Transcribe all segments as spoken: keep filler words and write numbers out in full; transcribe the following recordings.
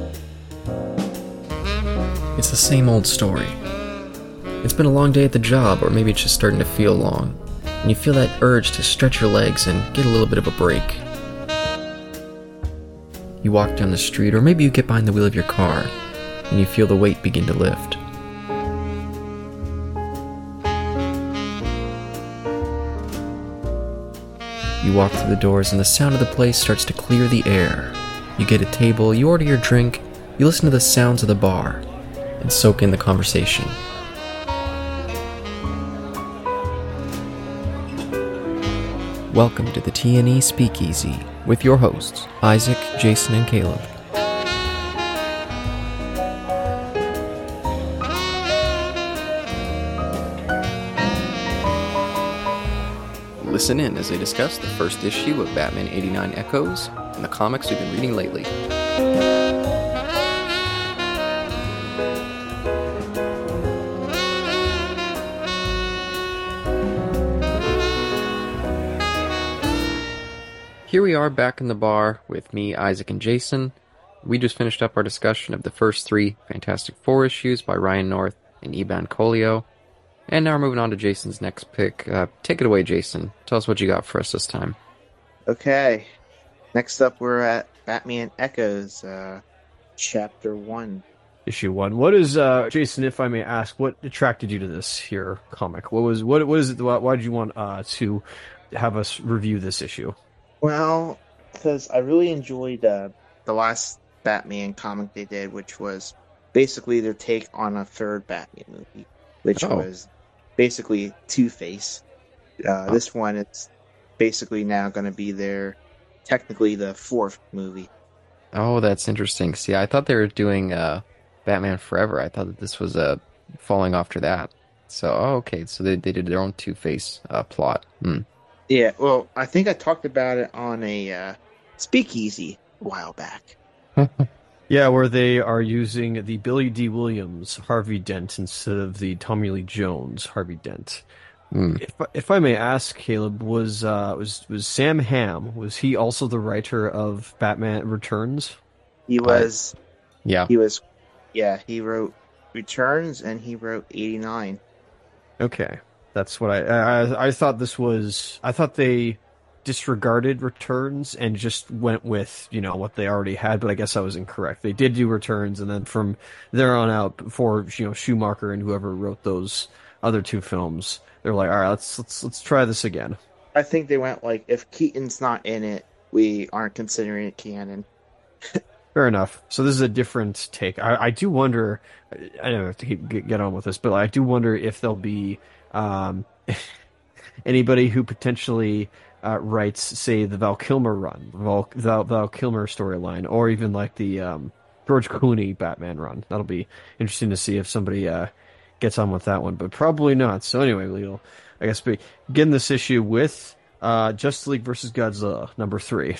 It's the same old story. It's been a long day at the job, or maybe it's just starting to feel long, and you feel that urge to stretch your legs and get a little bit of a break. You walk down the street, or maybe you get behind the wheel of your car, and you feel the weight begin to lift. You walk through the doors, and the sound of the place starts to clear the air. You get a table, you order your drink, you listen to the sounds of the bar, and soak in the conversation. Welcome to the T and E Speakeasy with your hosts, Isaac, Jason, and Caleb. Listen in as they discuss the first issue of Batman eighty-nine Echoes and the comics we've been reading lately. Here we are back in the bar with me, Isaac, and Jason. We just finished up our discussion of the first three Fantastic Four issues by Ryan North and Iban Colio. And now we're moving on to Jason's next pick. Uh, take it away, Jason. Tell us what you got for us this time. Okay. Next up, we're at Batman Echoes, uh, Chapter one. Issue one. What is, uh, Jason, if I may ask, what attracted you to this here comic? What was, what, what is it, why, why did you want uh, to have us review this issue? Well, because I really enjoyed uh, the last Batman comic they did, which was basically their take on a third Batman movie, which oh. was basically Two-Face. Uh, oh. This one, it's basically now going to be their, technically the fourth movie. Oh, that's interesting. See, I thought they were doing uh, Batman Forever. I thought that this was uh, falling after that. So, oh, okay, so they, they did their own Two-Face uh, plot. Hmm. Yeah, well, I think I talked about it on a uh, Speakeasy a while back. Yeah, where they are using the Billy D. Williams Harvey Dent instead of the Tommy Lee Jones Harvey Dent. Mm. If if I may ask, Caleb, was uh, was was Sam Hamm, was he also the writer of Batman Returns? He was. Uh, yeah. He was. Yeah, he wrote Returns and he wrote eighty-nine. Okay. That's what I, I I thought this was. I thought they disregarded Returns and just went with, you know, what they already had, but I guess I was incorrect. They did do Returns, and then from there on out, before, you know, Schumacher and whoever wrote those other two films, they're like, all right, let's let's let's try this again. I think they went like, if Keaton's not in it, we aren't considering it canon. Fair enough. So this is a different take. I, I do wonder. I don't have to keep, get, get on with this, but I do wonder if there'll be um, anybody who potentially uh, writes, say, the Val Kilmer run, Val Val, Val Kilmer storyline, or even like the um, George Clooney Batman run. That'll be interesting to see if somebody uh, gets on with that one, but probably not. So anyway, we'll, I guess, begin this issue with uh, Justice League versus Godzilla number three.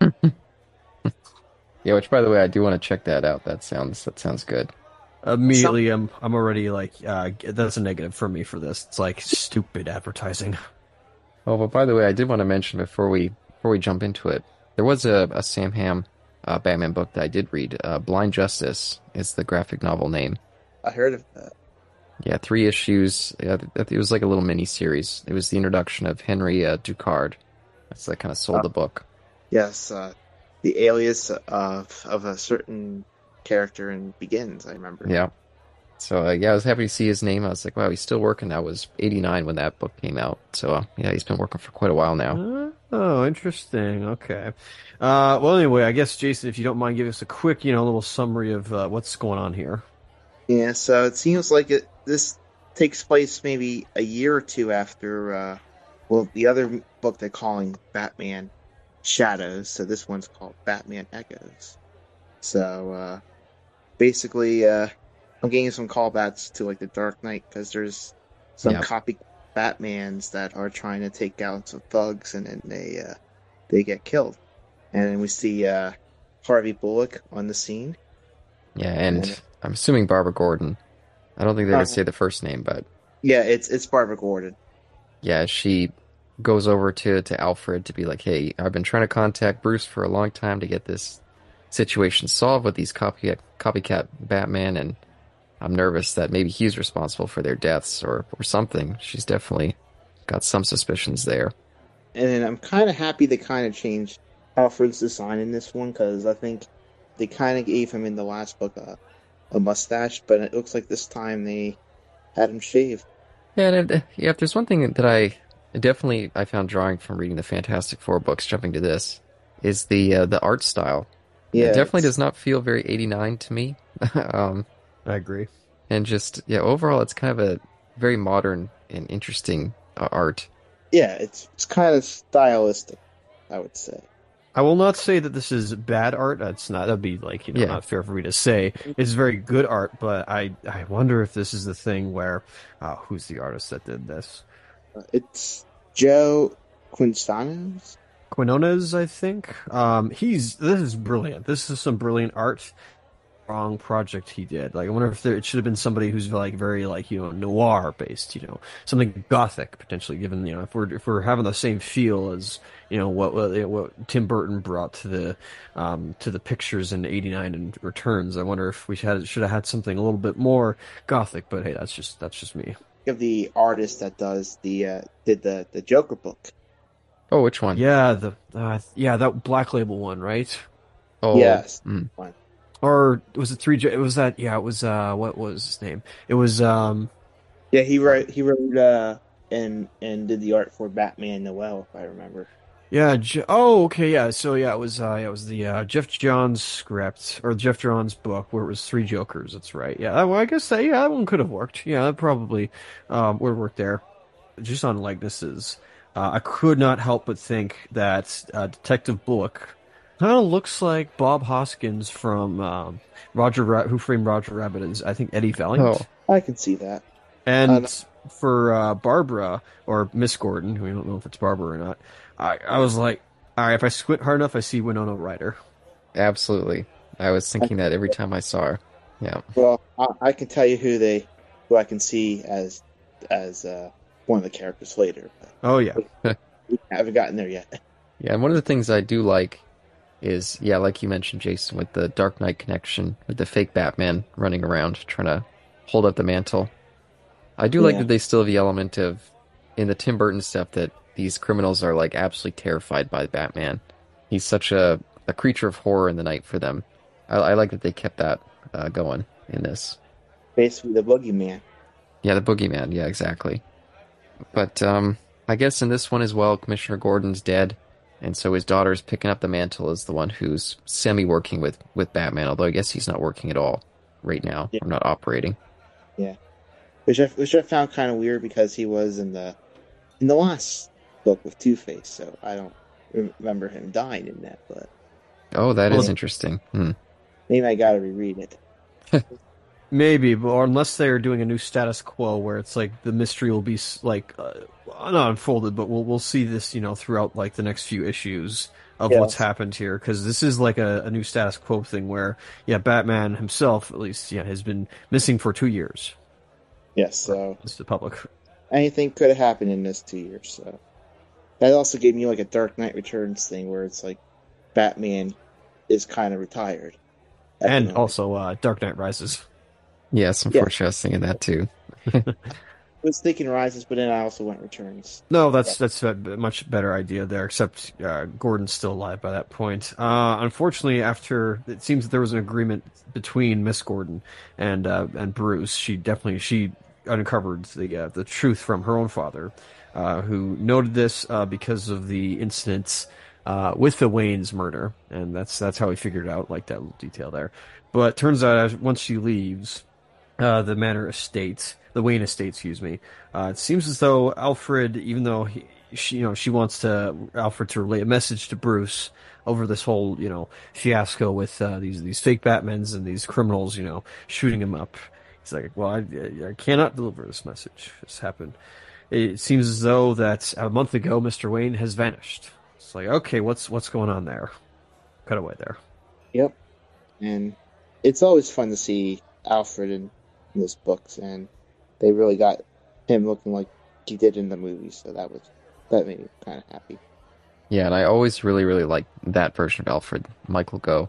Yeah, which, by the way, I do want to check that out. That sounds that sounds good. Immediately, I'm I'm already like, uh, that's a negative for me for this. It's like stupid advertising. Oh, but by the way, I did want to mention before we before we jump into it, there was a, a Sam Hamm uh, Batman book that I did read. Uh, Blind Justice is the graphic novel name. I heard of that. Yeah, three issues. Yeah, it was like a little mini series. It was the introduction of Henry uh, Ducard. That's that kind of sold oh. the book. Yes. Uh... The alias of of a certain character in Begins, I remember. Yeah. So, uh, yeah, I was happy to see his name. I was like, wow, he's still working. That was eighty-nine when that book came out. So, uh, yeah, he's been working for quite a while now. Uh, oh, interesting. Okay. Uh, well, anyway, I guess, Jason, if you don't mind giving us a quick, you know, little summary of uh, what's going on here. Yeah, so it seems like it this takes place maybe a year or two after, uh, well, the other book they're calling Batman Shadows, so this one's called Batman Echoes. So uh, basically, uh, I'm getting some callbacks to like the Dark Knight because there's some yep. copy Batmans that are trying to take out some thugs, and then they uh, they get killed. And then we see uh, Harvey Bullock on the scene. Yeah, and, and I'm assuming Barbara Gordon. I don't think they're uh, gonna say the first name, but yeah, it's it's Barbara Gordon. Yeah, she goes over to, to Alfred to be like, hey, I've been trying to contact Bruce for a long time to get this situation solved with these copycat copycat Batman, and I'm nervous that maybe he's responsible for their deaths or or something. She's definitely got some suspicions there. And I'm kind of happy they kind of changed Alfred's design in this one because I think they kind of gave him in the last book a, a mustache, but it looks like this time they had him shaved. Yeah, and uh, yeah, if there's one thing that I definitely I found drawing from reading the Fantastic Four books, jumping to this, is the uh, the art style. Yeah, It definitely it's- does not feel very eighty-nine to me. um, I agree. and just yeah, overall, it's kind of a very modern and interesting uh, art. yeah, it's it's kind of stylistic, I would say. I will not say that this is bad art. That's not that'd be like you know Yeah. not fair for me to say. It's very good art, but I I wonder if this is the thing where uh, who's the artist that did this? Uh, It's Joe Quintanos. Quinones, I think. Um, he's this is brilliant. This is some brilliant art. Wrong project he did. Like I wonder if there, it should have been somebody who's like very like you know noir based. You know something gothic potentially. Given you know if we're if we're having the same feel as you know what what, what Tim Burton brought to the um, to the pictures in eighty-nine and Returns. I wonder if we had should have had something a little bit more gothic. But hey, that's just that's just me. Of the artist that does the uh, did the the Joker book. Oh, which one? Yeah, the uh, yeah that Black Label one, right? Oh, Yes. mm. Or was it three? J- It was that. Yeah, it was. Uh, what was his name? It was. Um, Yeah, he wrote he wrote uh and and did the art for Batman Noel, if I remember. yeah. J- oh, okay. Yeah. So yeah, it was. Uh, yeah, it was the uh, Jeff Johns script or Jeff Johns book where it was three Jokers. That's right. Yeah. Well, I guess that. Yeah, that one could have worked. Yeah, that probably um, would have worked there. Just on likenesses, uh, I could not help but think that uh, Detective Bullock kind of looks like Bob Hoskins from um, Roger Ra- Who Framed Roger Rabbit. Is I think Eddie Valiant. Oh. I can see that. And Uh, for uh, Barbara or Miss Gordon, who we don't know if it's Barbara or not, I, I was like, all right, if I squint hard enough, I see Winona Ryder. Absolutely. I was thinking that every time I saw her. Yeah. Well, I, I can tell you who they who I can see as as uh, one of the characters later. But Oh yeah, we haven't gotten there yet. Yeah, and one of the things I do like is, yeah, like you mentioned, Jason, with the Dark Knight connection, with the fake Batman running around trying to hold up the mantle. I do like Yeah. that they still have the element of, in the Tim Burton stuff, that these criminals are like absolutely terrified by Batman. He's such a, a creature of horror in the night for them. I, I like that they kept that uh, going in this. Basically, the boogeyman. Yeah, the boogeyman. Yeah, exactly. But um, I guess in this one as well, Commissioner Gordon's dead, and so his daughter's picking up the mantle as the one who's semi-working with, with Batman, although I guess he's not working at all right now. Yeah. Or not operating. Yeah, which I which I found kind of weird because he was in the in the last book with Two Face, so I don't remember him dying in that. But Oh, that Well, is interesting. Hmm. maybe I got to reread it. maybe, but or unless they are doing a new status quo where it's like the mystery will be s- like uh, not unfolded, but we'll we'll see this you know throughout like the next few issues of Yes. what's happened here because this is like a, a new status quo thing where yeah, Batman himself at least yeah has been missing for two years. Yes, so It's the public. anything could have happened in this two years. So that also gave me like a Dark Knight Returns thing where it's like Batman is kind of retired. at the And moment. also uh, Dark Knight Rises. Yeah, some Yeah. foreshadowing in that too. I was thinking Rises, but then I also went Returns. No, that's that's a much better idea there. Except uh, Gordon's still alive by that point. Uh, unfortunately, after it seems that there was an agreement between Miss Gordon and uh, and Bruce, she definitely she uncovered the uh, the truth from her own father, uh, who noted this uh, because of the incidents uh, with the Wayne's murder, and that's that's how he figured it out, like that little detail there. But turns out, as- once she leaves uh, the Manor estate, the Wayne estate, excuse me. Uh, it seems as though Alfred, even though he, she, you know, she wants to Alfred to relay a message to Bruce over this whole, you know, fiasco with uh, these these fake Batmans and these criminals, you know, shooting him up. He's like, well, I, I cannot deliver this message. This happened. It seems as though that a month ago, Mister Wayne has vanished. It's like, okay, what's what's going on there? Cut away there. Yep. And it's always fun to see Alfred in, in those books, and they really got him looking like he did in the movies, so that was that made me kind of happy. Yeah, and I always really, really like that version of Alfred, Michael Gough.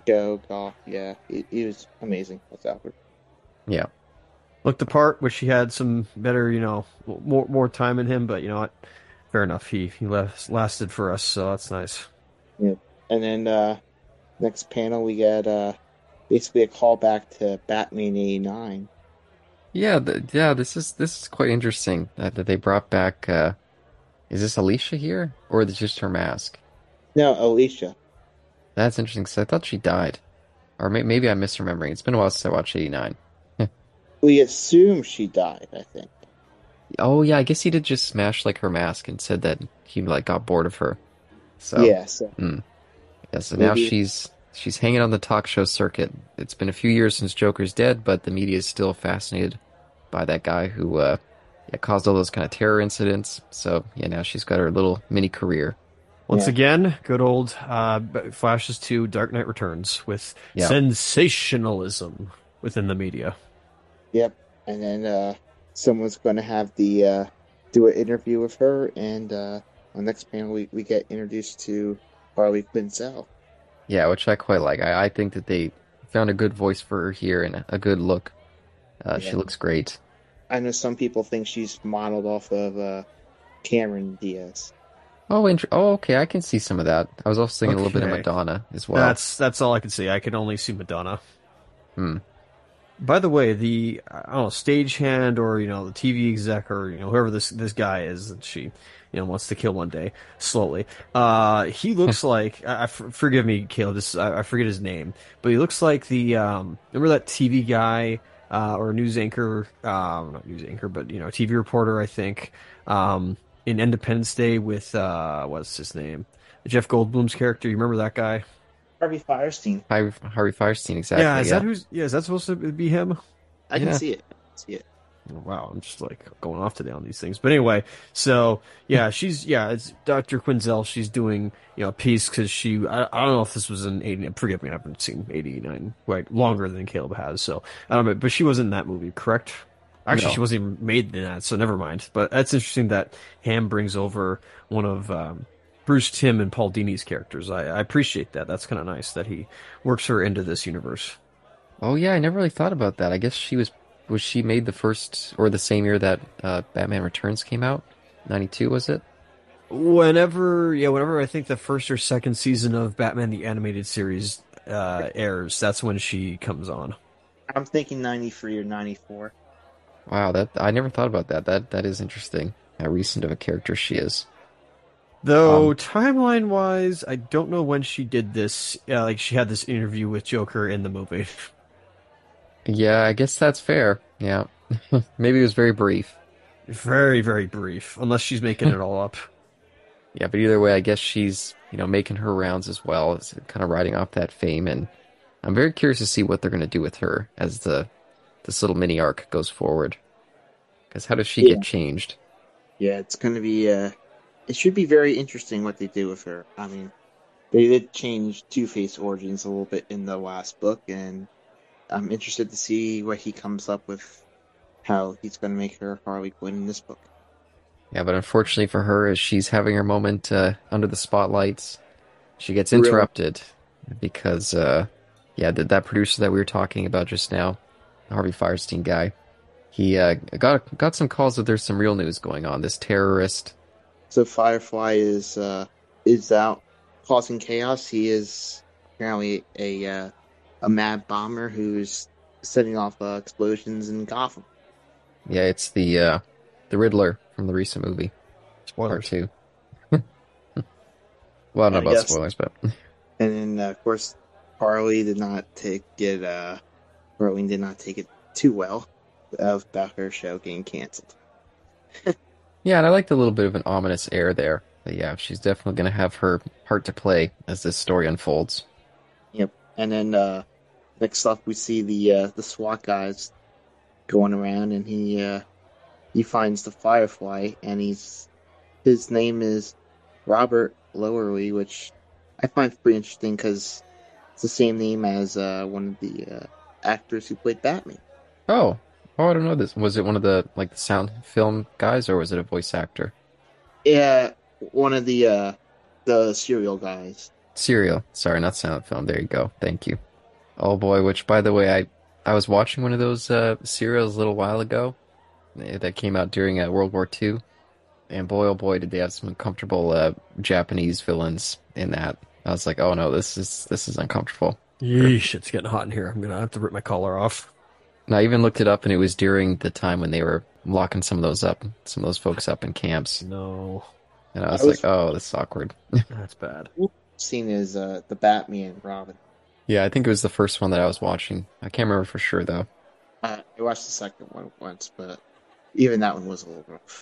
Joe Goff, yeah, he, he was amazing as Alfred. Yeah. Looked the part, wish he had some better, you know, more more time in him, but you know what? Fair enough. He he last, lasted for us, so that's nice. Yeah. And then uh, next panel we get uh, basically a callback to Batman eighty-nine. Yeah, the, yeah, this is this is quite interesting that, that they brought back uh is this Alicia here? Or is it just her mask? No, Alicia. That's interesting because I thought she died. Or may, maybe I'm misremembering. It's been a while since I watched eighty-nine. We assume she died, I think. Oh yeah, I guess he did just smash like her mask and said that he like got bored of her. So Yeah, so mm. Yeah, so now maybe she's she's hanging on the talk show circuit. It's been a few years since Joker's dead, but the media is still fascinated by that guy who uh, yeah, caused all those kind of terror incidents. So yeah, now she's got her little mini career. Once Yeah. again, good old uh, flashes to Dark Knight Returns with Yeah. sensationalism within the media. Yep. And then uh, someone's going to have the uh, do an interview with her, and uh, on the next panel we, we get introduced to Harley Quinzel. Yeah, which I quite like. I, I think that they found a good voice for her here and a good look. Uh, She Yeah. looks great. I know some people think she's modeled off of uh, Cameron Diaz. Oh, int- oh, okay. I can see some of that. I was also thinking a little bit of Okay. Madonna as well. That's that's all I can see. I can only see Madonna. Hmm. By the way, the I don't know stagehand or you know the T V exec or you know whoever this this guy is that she you know wants to kill one day slowly. Uh, he looks like I, I- forgive me, Caleb. This I, I forget his name, but he looks like the um remember that T V guy uh, or news anchor, um, not news anchor, but you know T V reporter. I think um in Independence Day with uh what's his name, Jeff Goldblum's character. You remember that guy? Harvey Firestein. Harvey, Harvey Firestein, exactly. Yeah, is yeah. that who's yeah? Is that supposed to be him? I can Yeah. see it. I can see it. Oh, wow, I'm just like going off today on these things. But anyway, so yeah, she's yeah, it's Doctor Quinzel. She's doing you know a piece because she I, I don't know if this was in eighty. Forgive me, I haven't seen eighty-nine quite longer than Caleb has. So I don't know, but she was in that movie, correct? Actually, No. she wasn't even made in that, so never mind. But that's interesting that Ham brings over one of um, Bruce Timm and Paul Dini's characters. I, I appreciate that. That's kind of nice that he works her into this universe. Oh yeah, I never really thought about that. I guess she was was she made the first or the same year that uh, Batman Returns came out? ninety-two was it? Whenever, yeah, whenever I think the first or second season of Batman the Animated Series uh, airs, that's when she comes on. I'm thinking ninety-three or ninety-four. Wow, that I never thought about that. That that is interesting. How recent of a character she is. Though Um, timeline wise, I don't know when she did this. Uh, like she had this interview with Joker in the movie. Yeah, I guess that's fair. Yeah. Maybe it was very brief. Very, very brief, unless she's making it all up. Yeah, but either way, I guess she's, you know, making her rounds as well, as kind of riding off that fame, and I'm very curious to see what they're going to do with her as the this little mini arc goes forward. Because how does she Yeah. get changed? Yeah, it's going to be. Uh, it should be very interesting what they do with her. I mean, they did change Two-Face origins a little bit in the last book, and I'm interested to see what he comes up with. How he's going to make her Harley Quinn in this book. Yeah, but unfortunately for her, as she's having her moment uh, under the spotlights, she gets Really? interrupted because, uh, yeah, that that producer that we were talking about just now, the Harvey Firestein guy, he uh, got got some calls that there's some real news going on. This terrorist, So Firefly is uh, is out causing chaos. He is apparently a uh, a mad bomber who's setting off uh, explosions in Gotham. yeah, it's the uh, the Riddler from the recent movie, part Spoilers. two. Well, I don't know I about guess- spoilers, but And then, uh, of course, Harley did not take it. Uh, Harley did not take it too well about her show getting canceled. yeah, and I liked a little bit of an ominous air there. But yeah, she's definitely going to have her part to play as this story unfolds. Yep. And then uh, next up, we see the uh, the SWAT guys going around, and he uh, he finds the Firefly, and he's his name is Robert Lowery, which I find pretty interesting because it's the same name as uh, one of the uh, actors who played Batman. Oh, oh, I don't know this. Was it one of the like the sound film guys, or was it a voice actor? Yeah, one of the uh, the serial guys. Serial. Sorry, not silent film. There you go. Thank you. Oh boy, which by the way, I I was watching one of those uh, serials a little while ago eh, that came out during uh, World War Two, and boy oh boy did they have some uncomfortable uh, Japanese villains in that. I was like, oh no, this is this is uncomfortable. Yeesh, it's getting hot in here. I'm gonna have to rip my collar off. And I even looked it up, and it was during the time when they were locking some of those up, some of those folks up in camps, No, and I I was was like, oh, this is awkward. that's bad. seen as uh, the Batman and Robin. Yeah, I think it was the first one that I was watching. I can't remember for sure though. Uh, I watched the second one once, but even that one was a little rough.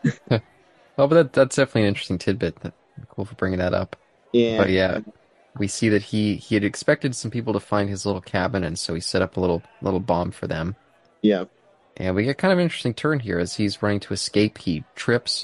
Oh, but that, that's definitely an interesting tidbit. That, cool for bringing that up. Yeah, But yeah, we see that he he had expected some people to find his little cabin, and so he set up a little little bomb for them. yeah. And we get kind of an interesting turn here as he's running to escape. He trips,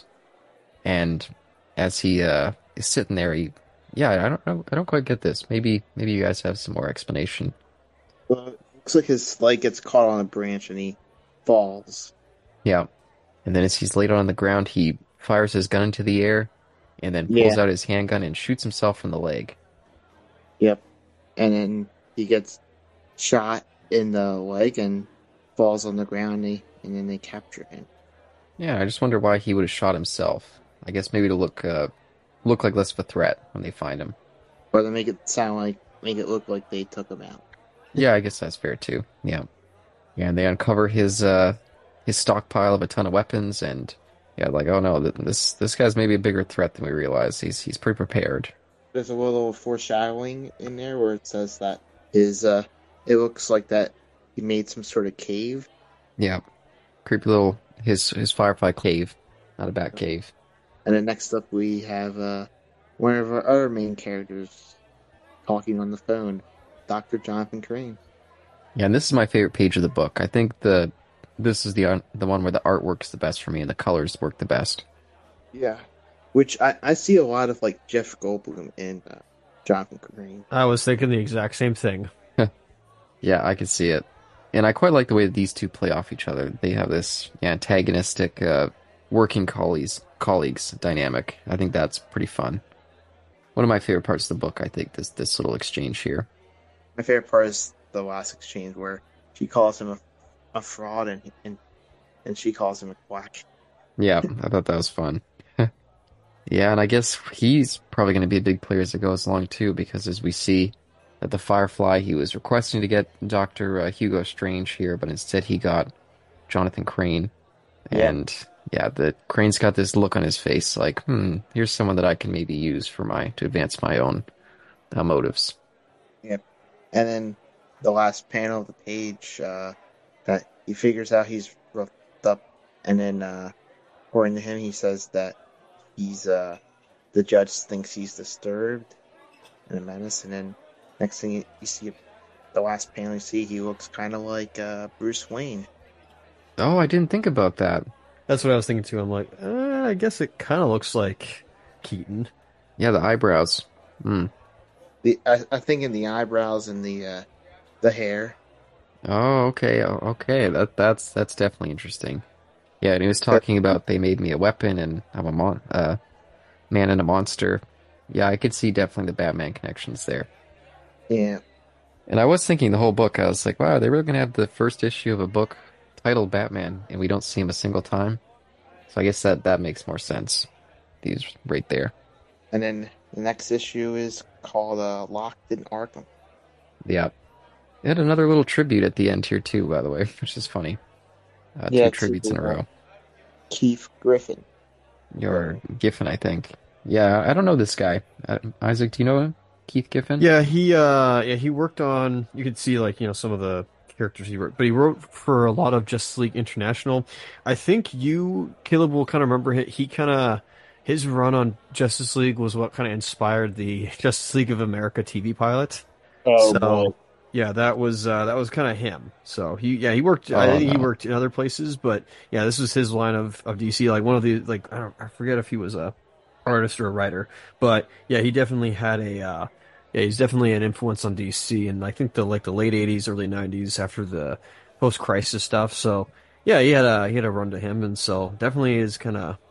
and as he uh, is sitting there, he yeah, I don't know, I don't quite get this. Maybe maybe you guys have some more explanation. Well, it looks like his leg gets caught on a branch and he falls. Yeah, and then as he's laid on the ground, he fires his gun into the air, and then pulls Yeah. out his handgun and shoots himself in the leg. Yep. And then he gets shot in the leg and falls on the ground, and, they, and then they capture him. Yeah, I just wonder why he would have shot himself. I guess maybe to look uh, look like less of a threat when they find him. Or to make it sound like, make it look like they took him out. Yeah, I guess that's fair too. Yeah, yeah, and they uncover his uh, his stockpile of a ton of weapons, and yeah, like oh no, th- this this guy's maybe a bigger threat than we realize. He's he's pretty prepared. There's a little foreshadowing in there where it says that his, uh, it looks like that he made some sort of cave. Yeah, creepy little his his firefly cave, not a bat cave. And then next up we have uh, one of our other main characters talking on the phone, Doctor Jonathan Crane. Yeah, and this is my favorite page of the book. I think the this is the un- the one where the art works the best for me and the colors work the best. Yeah. Which I, I see a lot of like Jeff Goldblum in uh, Jonathan Crane. I was thinking the exact same thing. Yeah, I could see it. And I quite like the way that these two play off each other. They have this antagonistic uh, working colleagues colleagues dynamic. I think that's pretty fun. One of my favorite parts of the book, I think, this this little exchange here. My favorite part is the last exchange where she calls him a, a fraud and, and and she calls him a quack. Yeah, I thought that was fun. Yeah, and I guess he's probably going to be a big player as it goes along too, because as we see that the Firefly, he was requesting to get Doctor Uh, Hugo Strange here, but instead he got Jonathan Crane. Yeah. And yeah, the Crane's got this look on his face, like, hmm, here's someone that I can maybe use for my to advance my own uh, motives. Yep. And then the last panel of the page, uh, that he figures out he's roughed up, and then uh, according to him, he says that he's uh, the judge thinks he's disturbed and a menace, and then next thing you, you see, the last panel you see, he looks kind of like uh, Bruce Wayne. Oh, I didn't think about that. That's what I was thinking too. I'm like, uh, I guess it kind of looks like Keaton. Yeah, the eyebrows. Hmm. The I, I think in the eyebrows and the uh, the hair. Oh, okay, oh, okay. That that's that's definitely interesting. Yeah, and he was talking about they made me a weapon and I'm a mon uh, man and a monster. Yeah, I could see definitely the Batman connections there. Yeah. And I was thinking the whole book, I was like, wow, are they really gonna have the first issue of a book titled Batman and we don't see him a single time? So I guess that that makes more sense. These right there. And then the next issue is called uh, Locked in Arkham. Yeah. They had another little tribute at the end here too, by the way, which is funny. Uh, Yeah, two it's- tributes in a row. Keith Griffin. Your Giffen, I think. Yeah, I don't know this guy. Uh, Isaac, do you know him? Keith Giffen? Yeah, he uh yeah, he worked on, you could see like, you know, some of the characters he wrote, but he wrote for a lot of Justice League International. I think you, Caleb, will kind of remember he, he kind of his run on Justice League was what kind of inspired the Justice League of America T V pilot. Oh, so boy. yeah, that was uh, that was kind of him. So he yeah he worked. Oh, I think he no. worked in other places, but yeah, this was his line of, of D C. Like one of the like I don't I forget if he was a artist or a writer, but yeah, he definitely had a uh, yeah he's definitely an influence on D C. And I think the like the late eighties, early nineties after the post crisis stuff. So yeah, he had a he had a run to him, and so definitely is kind of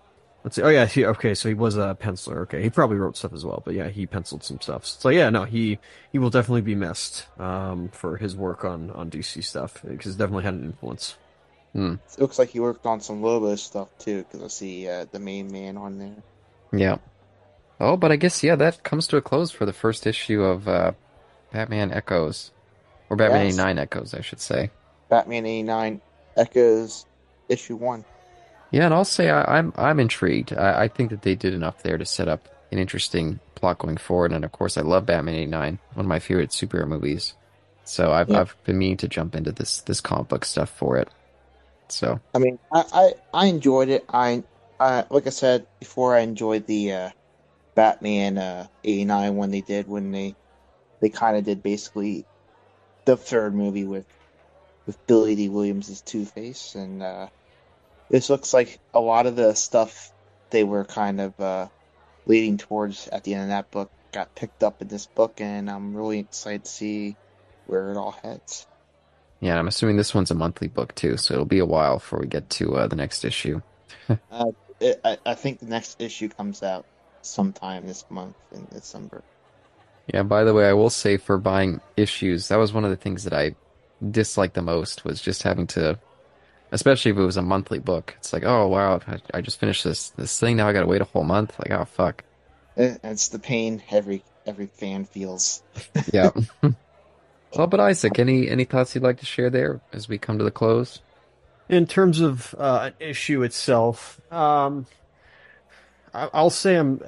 let's see. Oh yeah, he, okay, so he was a penciler. Okay, he probably wrote stuff as well, but yeah, he penciled some stuff. So yeah, no, he he will definitely be missed um, for his work on on D C stuff because it definitely had an influence. Hmm. It looks like he worked on some Lobo stuff too, because I see uh, the main man on there. Yeah. Oh, but I guess yeah, that comes to a close for the first issue of uh, Batman Echoes, or Batman Yes, eighty-nine Echoes, I should say. Batman eighty-nine Echoes issue one. Yeah, and I'll say I, I'm I'm intrigued. I, I think that they did enough there to set up an interesting plot going forward, and of course, I love Batman eighty-nine, one of my favorite superhero movies. So I've Yeah, I've been meaning to jump into this this comic book stuff for it. So I mean, I, I, I enjoyed it. I, I like I said before, I enjoyed the uh, Batman uh, eighty-nine one they did when they they kind of did basically the third movie with with Billy D. Williams as Two Face, and uh, this looks like a lot of the stuff they were kind of uh, leading towards at the end of that book got picked up in this book, and I'm really excited to see where it all heads. yeah, I'm assuming this one's a monthly book too, so it'll be a while before we get to uh, the next issue. Uh, it, I, I think the next issue comes out sometime this month in December. Yeah, by the way, I will say for buying issues, that was one of the things that I disliked the most was just having to, especially if it was a monthly book. It's like, oh wow, I, I just finished this this thing, now I gotta wait a whole month. Like, oh fuck. It, it's the pain every every fan feels. Yeah. Well, but Isaac, any any thoughts you'd like to share there as we come to the close? In terms of uh, an issue itself, um, I, I'll say I'm.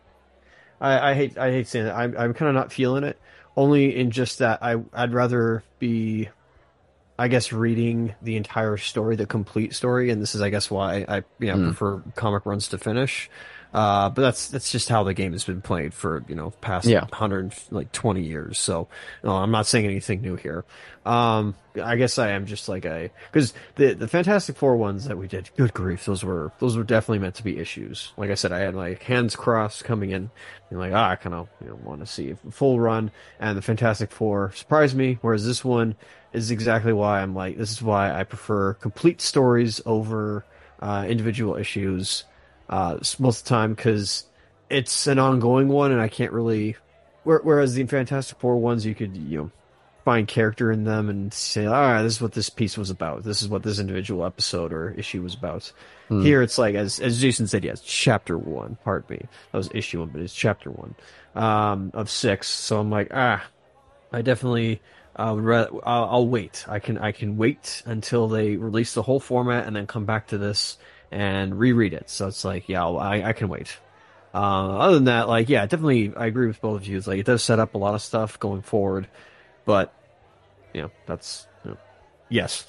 I, I hate I hate saying that. I'm I'm kind of not feeling it. Only in just that I I'd rather be, I guess, reading the entire story, the complete story, and this is, I guess, why I you know Hmm. prefer comic runs to finish. Uh, but that's that's just how the game has been played for you know past Yeah. hundred like twenty years. So no, I'm not saying anything new here. Um, I guess I am just like a because the the Fantastic Four ones that we did, good grief, those were those were definitely meant to be issues. Like I said, I had my hands crossed coming in, and like ah, I kind of you know want to see a full run, and the Fantastic Four surprised me. Whereas this one is exactly why I'm like, this is why I prefer complete stories over uh, individual issues uh, most of the time because it's an ongoing one, and I can't really. Whereas the Fantastic Four ones, you could you know find character in them and say, all right, this is what this piece was about. This is what this individual episode or issue was about. Hmm. Here, it's like as as Jason said, yes, chapter one. Pardon me, that was issue one, but it's chapter one um, of six. So I'm like, ah. I definitely uh, would rather, I'll, I'll wait. I can I can wait until they release the whole format and then come back to this and reread it. So it's like, yeah, I'll, I I can wait. Uh, other than that, like, yeah, definitely, I agree with both of you. It's like it does set up a lot of stuff going forward, but you know, that's you know, yes,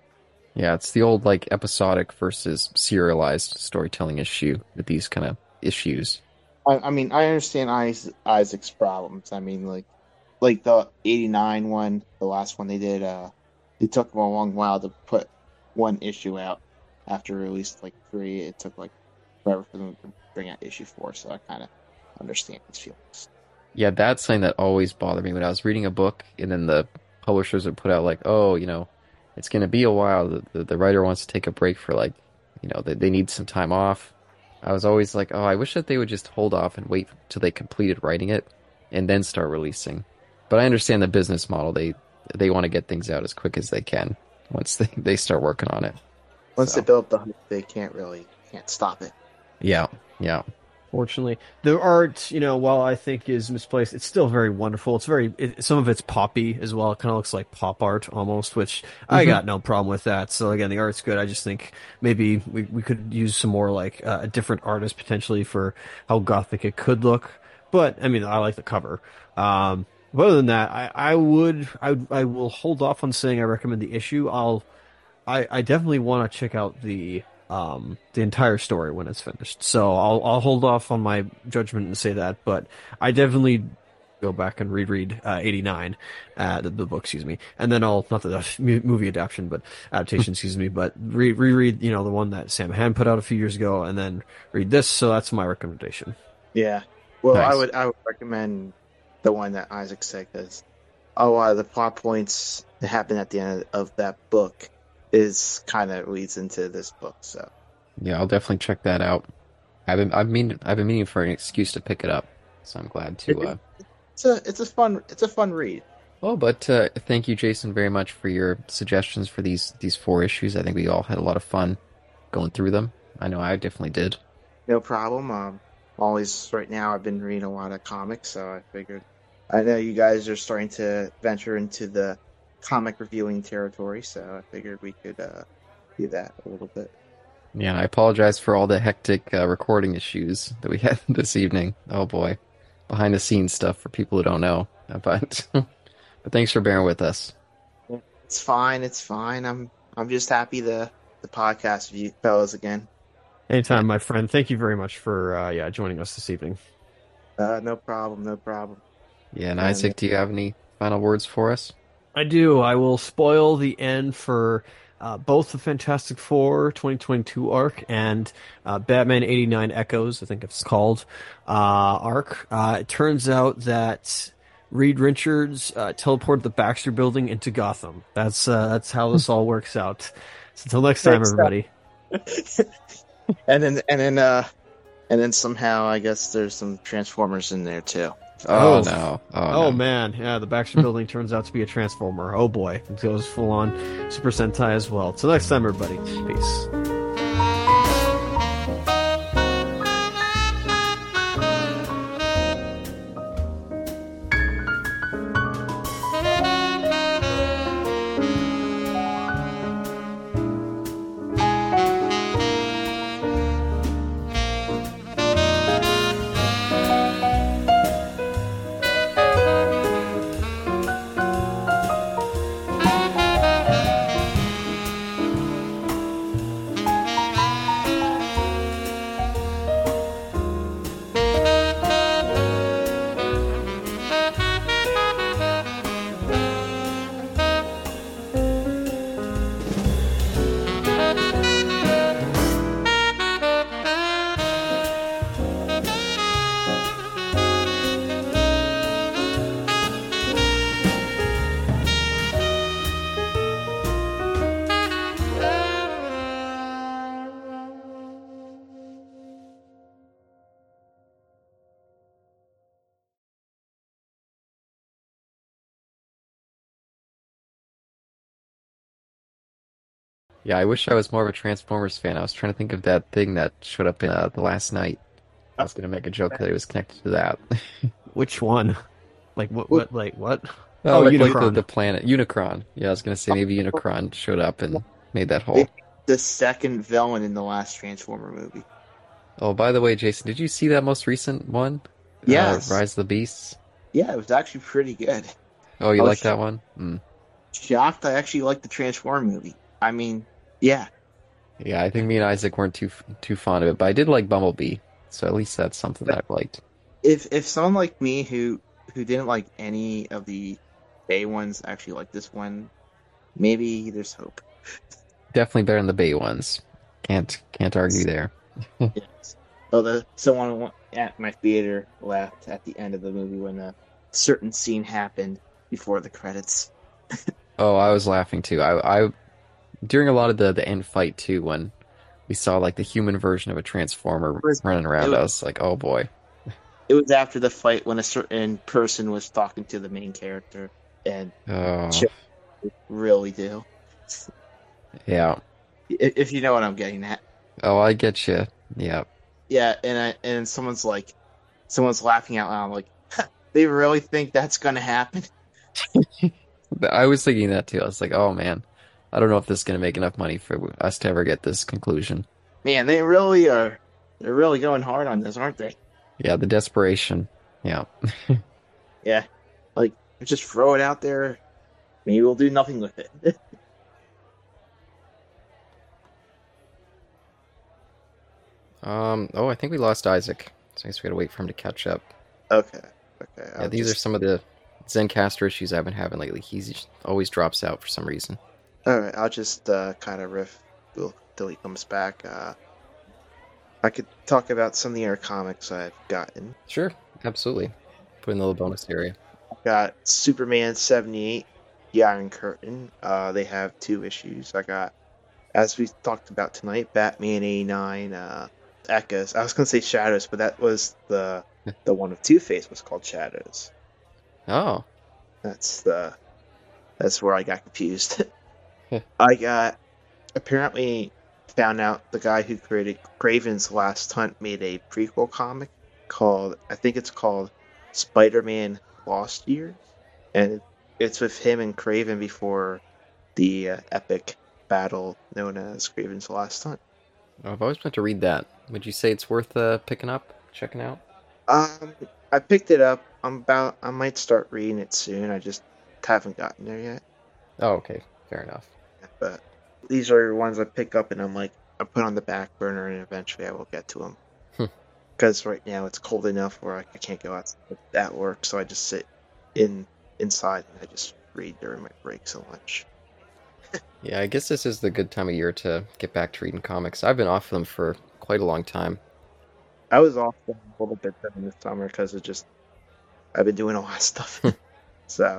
Yeah, it's the old like episodic versus serialized storytelling issue with these kind of issues. I, I mean, I understand Is- Isaac's problems. I mean, like like the eighty-nine one, the last one they did. Uh, it took them a long while to put one issue out after released like three. It took like forever for them to bring out issue four. So I kind of understand his feelings. Yeah, that's something that always bothered me when I was reading a book and then the publishers would put out like, oh, you know, it's going to be a while. The, the, the writer wants to take a break for like, you know, they, they need some time off. I was always like, oh, I wish that they would just hold off and wait till they completed writing it and then start releasing. But I understand the business model. They they want to get things out as quick as they can once they, they start working on it. Once they So, build the hype, they can't really can't stop it. yeah, yeah. fortunately, the art, you know, while I think is misplaced, it's still very wonderful. It's very, it, some of it's poppy as well. It kind of looks like pop art almost, which I Hmm. got no problem with that. So again, the art's good. I just think maybe we, we could use some more like uh, a different artist potentially for how gothic it could look. But I mean, I like the cover. Um, but other than that, I, I would, I, would- I will hold off on saying I recommend the issue. I'll I, I definitely want to check out the um the entire story when it's finished. So I'll I'll hold off on my judgment and say that, but I definitely go back and reread uh, eighty-nine, uh, the, the book, excuse me, and then I'll not the mu- movie adaptation, but adaptation, excuse me, but re- reread you know the one that Sam Hand put out a few years ago, and then read this. So that's my recommendation. Yeah. Well, I Nice. would I would recommend the one that Isaac said because a lot of the plot points that happen at the end of that book is kind of leads into this book. So Yeah, I'll definitely check that out. I've been I've mean I've been meaning for an excuse to pick it up, so I'm glad to. Uh... It's a it's a fun it's a fun read. Oh, but uh, thank you, Jason, very much for your suggestions for these these four issues. I think we all had a lot of fun going through them. I know I definitely did. No problem. Um, always right now I've been reading a lot of comics, so I figured. I know you guys are starting to venture into the comic reviewing territory, so I figured we could uh, do that a little bit. Yeah, and I apologize for all the hectic uh, recording issues that we had this evening. Oh boy, behind the scenes stuff for people who don't know. But but thanks for bearing with us. It's fine. It's fine. I'm I'm just happy the the podcast with you fellas again. Anytime, my friend. Thank you very much for uh, yeah joining us this evening. Uh, no problem. No problem. Yeah, and Isaac, do you have any final words for us? I do. I will spoil the end for uh, both the Fantastic Four twenty twenty-two arc and uh, Batman eighty-nine Echoes, I think it's called, uh, arc. Uh, it turns out that Reed Richards uh, teleported the Baxter Building into Gotham. That's uh, that's how this all works out. So until next time, everybody. and then and then uh, and then somehow I guess there's some Transformers in there too. Oh, Oh. no! Oh, Oh no. man, yeah, the Baxter Building turns out to be a Transformer. Oh boy, it goes full on Super Sentai as well. Till next time, everybody. Peace. Yeah, I wish I was more of a Transformers fan. I was trying to think of that thing that showed up in uh, the last night. I was gonna make a joke that it was connected to that. Which one? Like what? What? Like what? Oh, Oh, like, like the, Unicron. the planet Unicron. Yeah, I was gonna say maybe Unicron showed up and made that whole. The second villain in the last Transformer movie. Oh, by the way, Jason, did you see that most recent one? Yes. Uh, Rise of the Beasts. Yeah, it was actually pretty good. Oh, you I was like that one? Mm. Shocked I actually liked the Transformer movie. I mean, yeah. Yeah, I think me and Isaac weren't too too fond of it, but I did like Bumblebee, so at least that's something that I've liked. If if someone like me who who didn't like any of the A ones actually like this one, maybe there's hope. Definitely better than the Bay ones. Can't can't argue there. Yes. Oh, the someone at my theater laughed at the end of the movie when a certain scene happened before the credits. Oh, I was laughing too. I, I during a lot of the the end fight too, when we saw like the human version of a Transformer was- running around it us, was- like, oh boy. It was after the fight when a certain person was talking to the main character, and Oh, Sure. really do. yeah. If if you know what I'm getting at. Oh, I get you. Yeah. Yeah, and I, and someone's like, someone's laughing out loud, like, they really think that's gonna happen? I was thinking that too. I was like, oh man, I don't know if this is gonna make enough money for us to ever get this conclusion. Man, they really are. They're really going hard on this, aren't they? Yeah, the desperation. Yeah. Yeah, like just throw it out there. Maybe we'll do nothing with it. Um. Oh, I think we lost Isaac. So I guess we gotta wait for him to catch up. Okay, okay. Yeah, these are some of the Zencaster issues I've been having lately. He just always drops out for some reason. All right, I'll just uh, kind of riff till he comes back. Uh, I could talk about some of the other comics I've gotten. Sure, absolutely. Put in the little bonus area. Got Superman seventy-eight, The Iron Curtain. Uh, they have two issues. I got, as we talked about tonight, Batman eighty-nine, uh, Echoes. I was gonna say Shadows, but that was the the one of Two-Face was called Shadows. Oh. That's the that's where I got confused. I got apparently found out the guy who created Craven's Last Hunt made a prequel comic called I think it's called Spider-Man Lost Years, and it's with him and Craven before the uh, epic battle known as Craven's Last Hunt. Oh, I've always meant to read that. Would you say it's worth uh, picking up, checking out? Um, I picked it up. I'm about. I might start reading it soon. I just haven't gotten there yet. Oh, okay. Fair enough. But these are ones I pick up, and I'm like, I put on the back burner, and eventually I will get to them. Hmm. Because right now it's cold enough where I can't go out at work, so I just sit in inside and I just read during my breaks and lunch. Yeah, I guess this is the good time of year to get back to reading comics. I've been off them for quite a long time. I was off them a little bit during the summer because of just I've been doing a lot of stuff. So,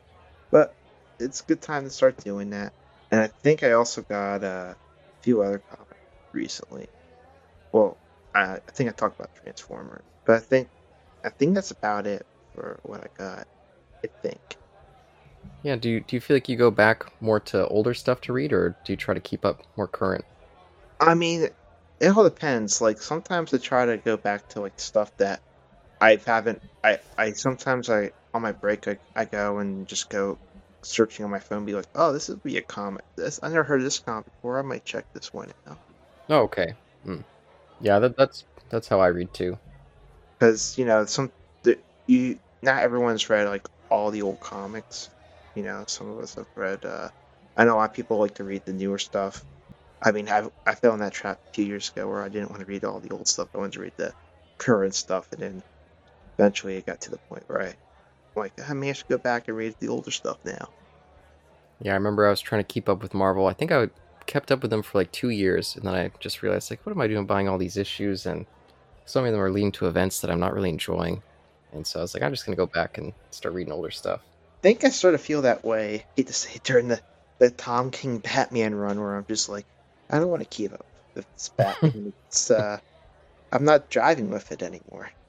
but it's a good time to start doing that. And I think I also got a few other comics recently. Well, I, I think I talked about Transformers, but I think I think that's about it for what I got. I think. Yeah, do you, do you feel like you go back more to older stuff to read, or do you try to keep up more current? I mean, it all depends. Like sometimes I try to go back to like stuff that I haven't. I I sometimes I on my break I, I go and just go searching on my phone, be like, oh, this would be a comic. This I never heard of this comic before. I might check this one out. Oh, okay. Hmm. Yeah, that, that's that's how I read too. Because you know some the, you not everyone's read like all the old comics. You know, some of us have read. Uh, I know a lot of people like to read the newer stuff. I mean, I I fell in that trap a few years ago where I didn't want to read all the old stuff. I wanted to read the current stuff, and then eventually it got to the point where I, I'm like, I may have to go back and read the older stuff now. Yeah, I remember I was trying to keep up with Marvel. I think I kept up with them for like two years, and then I just realized, like, what am I doing buying all these issues? And some of them are leading to events that I'm not really enjoying. And so I was like, I'm just going to go back and start reading older stuff. I think I sort of feel that way, I hate to say, during the, the Tom King Batman run where I'm just like, I don't want to keep up with this Batman. it's, uh, I'm not driving with it anymore.